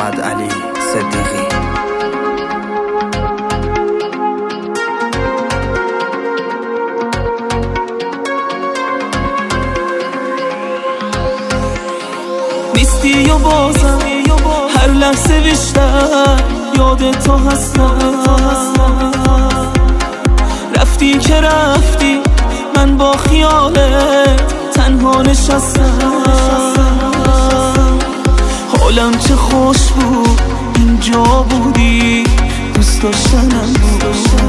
محمد علی صدیقی. نیستی و بازم هر لحظه بیشتر یاد تو هستم. رفتی که رفتی من با خیالت تنها نشستم. حالم چه خوش بود اینجا بودی، دوست داشتنم بود.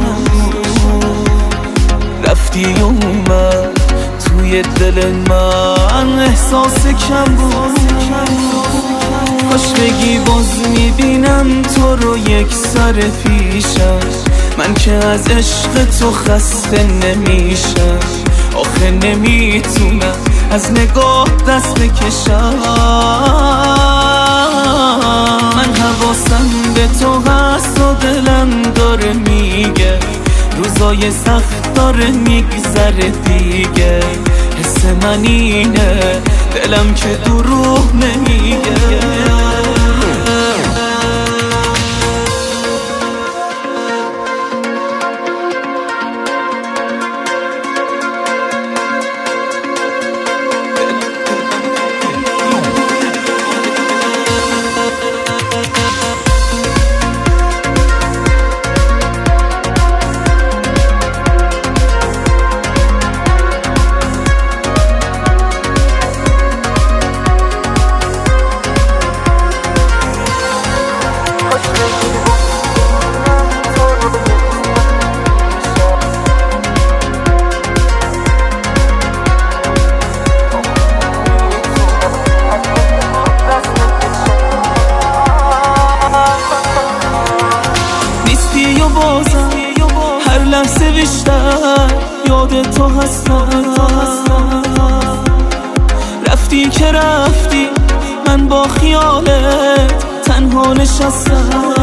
رفتی و اومد توی دل من احساس کم بود. کاش بگی باز میبینم تو رو یک سر پیشم، من که از عشق تو خسته نمیشم. آخه نمیتونم از نگاه دست بکشم. من حواسم به تو هست و دلم داره میگه روزای سخت داره میگذره دیگه. حس من اینه دلم که دروغ نمیگه. هر لحظه بیشتر یاد تو هستم. رفتی که رفتی من با خیالت تنها نشستم.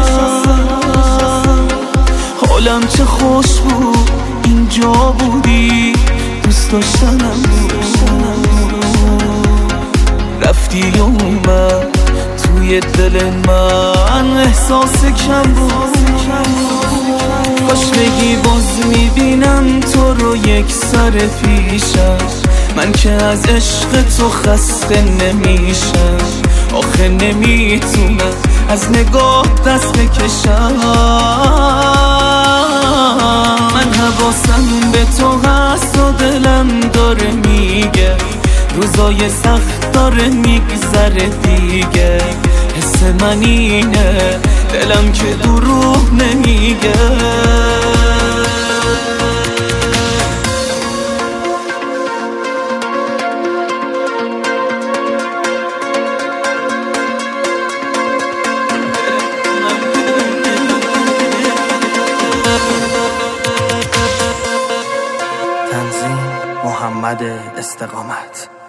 حالم چه خوش بود اینجا بودی، دوست داشتنم بود. رفتی و اومد توی دل من احساس کم بود. کاش بگی باز میبینم تو رو یک سر پیشم، من که از عشق تو خسته نمیشم. آخه نمیتونم از نگاه دست بکشم. من حواسم به تو هست و دلم داره میگه روزای سخت داره میگذره دیگه. حس من اینه دلم که دروغ نمیگه. تنظیم محمد استقامت.